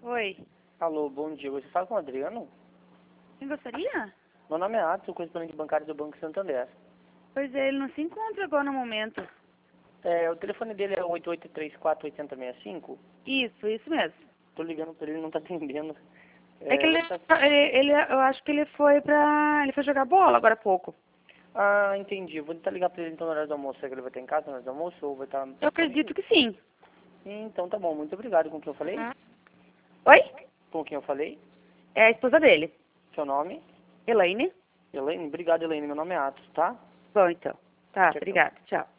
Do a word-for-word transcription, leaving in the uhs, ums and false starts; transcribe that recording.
Oi. Alô, bom dia. Você fala com o Adriano? Quem gostaria? Meu nome é Atos, sou correspondente bancário do Banco Santander. Pois é, ele não se encontra agora no momento. É, o telefone dele é oito oito três quatro oito zero seis cinco. Isso, isso mesmo. Tô ligando pra ele, ele não tá atendendo. É, que ele, você tá- ele, ele- eu acho que ele foi pra... Ele foi jogar bola agora há pouco. Ah, entendi. Vou tentar ligar pra ele então no horário do almoço. Será que ele vai estar em casa no horário do almoço ou vai estar... Eu acredito que sim. Então tá bom, muito obrigado. Com quem eu falei? Oi? Com quem eu falei? É a esposa dele. Seu nome? Elaine? Elaine? Obrigado, Elaine. Meu nome é Atos, tá? Bom, então. Tá, Tchau, tchau. obrigada. Tchau.